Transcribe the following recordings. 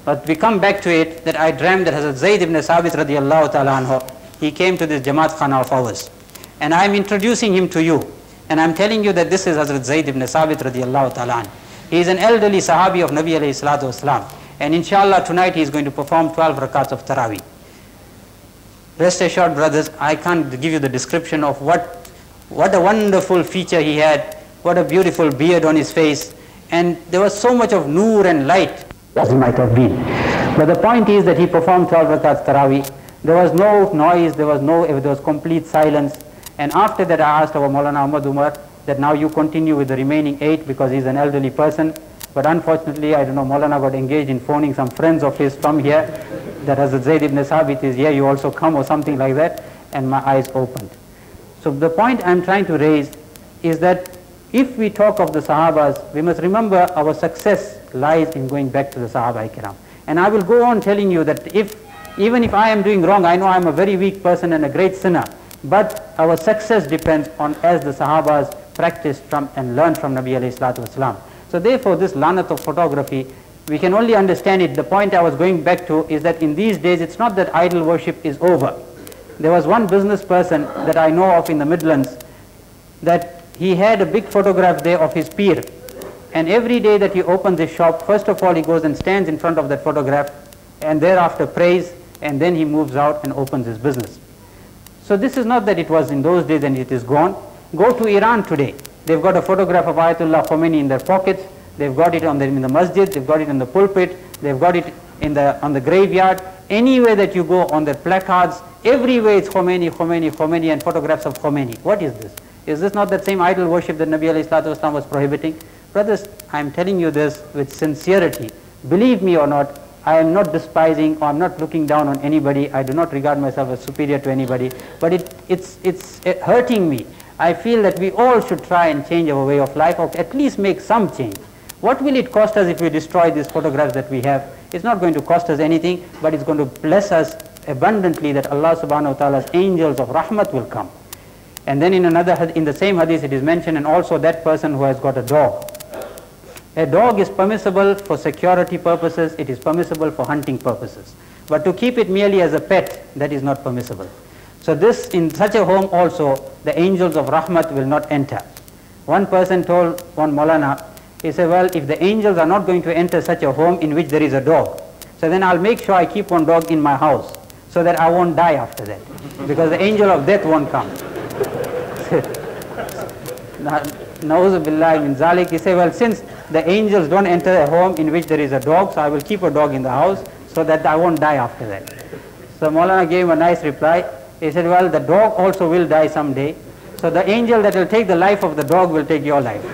But we come back to it that I dreamt that Hazrat Zayd ibn Sabit radiallahu ta'ala anhu, he came to this Jamaat Khana of ours. And I'm introducing him to you. And I'm telling you that this is Hazrat Zayd ibn Sabit radiallahu ta'ala anhu. He is an elderly Sahabi of Nabi alayhi salatu wasalam. And inshallah tonight he is going to perform 12 rakats of Taraweeh. Rest assured, brothers, I can't give you the description of what a wonderful feature he had, what a beautiful beard on his face, and there was so much of noor and light as it might have been. But the point is that he performed 12 rakats Taraweeh. There was no noise, there was complete silence. And after that I asked our Maulana Ahmad Umar that now you continue with the remaining 8 because he's an elderly person. But unfortunately, I don't know, Maulana got engaged in phoning some friends of his from here, that Hazrat Zayd ibn Sabit is here, you also come or something like that, and my eyes opened. So the point I'm trying to raise is that if we talk of the Sahabas, we must remember our success lies in going back to the Sahaba Kiram. And I will go on telling you that even if I am doing wrong, I know I'm a very weak person and a great sinner, but our success depends on as the Sahabas practiced from and learned from Nabi alayhi salatu wasalam. So therefore this lanat of photography, we can only understand it. The point I was going back to is that in these days it's not that idol worship is over. There was one business person that I know of in the Midlands that he had a big photograph there of his peer, and every day that he opens his shop, first of all he goes and stands in front of that photograph and thereafter prays, and then he moves out and opens his business. So this is not that it was in those days and it is gone. Go to Iran today. They've got a photograph of Ayatollah Khomeini in their pockets. They've got it in the masjid. They've got it in the pulpit. They've got it on the graveyard. Anywhere that you go on their placards, everywhere it's Khomeini, Khomeini, Khomeini, and photographs of Khomeini. What is this? Is this not that same idol worship that Nabi alayhi salatu wasalam was prohibiting? Brothers, I'm telling you this with sincerity. Believe me or not, I am not despising or I'm not looking down on anybody. I do not regard myself as superior to anybody. But it's hurting me. I feel that we all should try and change our way of life, or at least make some change. What will it cost us if we destroy these photographs that we have? It's not going to cost us anything, but it's going to bless us abundantly that Allah subhanahu wa ta'ala's angels of rahmat will come. And then in the same hadith it is mentioned, and also that person who has got a dog. A dog is permissible for security purposes, it is permissible for hunting purposes. But to keep it merely as a pet, that is not permissible. So this, in such a home also, the angels of rahmat will not enter. One person told one Maulana, he said, well, if the angels are not going to enter such a home in which there is a dog, so then I'll make sure I keep one dog in my house, so that I won't die after that, because the angel of death won't come. Na'udhu billahi min zalik. He said, well, since the angels don't enter a home in which there is a dog, so I will keep a dog in the house, so that I won't die after that. So Maulana gave him a nice reply. He said, well, the dog also will die someday, so the angel that will take the life of the dog will take your life.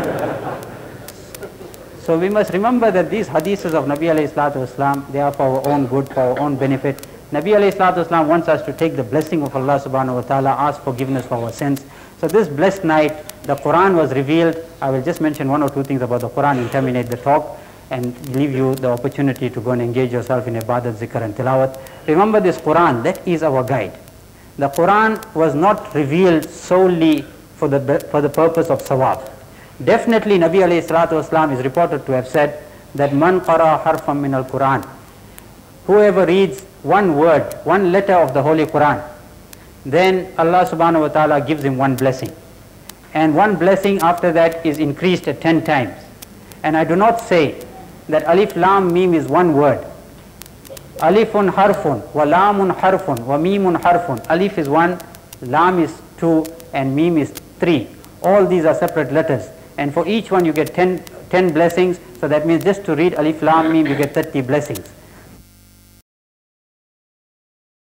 So we must remember that these hadiths of Nabi alayhi salatu wasalam, they are for our own good, for our own benefit. Nabi alayhi salatu wasalam wants us to take the blessing of Allah subhanahu wa ta'ala, ask forgiveness for our sins. So this blessed night, the Quran was revealed. I will just mention one or two things about the Quran and terminate the talk, and leave you the opportunity to go and engage yourself in ibadat, zikr and tilawat. Remember this Quran, that is our guide. The Quran was not revealed solely for the purpose of sawab. Definitely Nabi alayhi salatu wasalam is reported to have said that man qara harfam min al-Quran, whoever reads one word, one letter of the Holy Quran, then Allah subhanahu wa ta'ala gives him one blessing. And one blessing after that is increased at 10 times. And I do not say that alif lam mim is one word. Alifun harfun, wa lamun harfun, wa mimun harfun. Alif is 1, lam is 2, and mim is 3. All these are separate letters. And for each one you get 10 blessings. So that means just to read alif lam mim you get 30 blessings.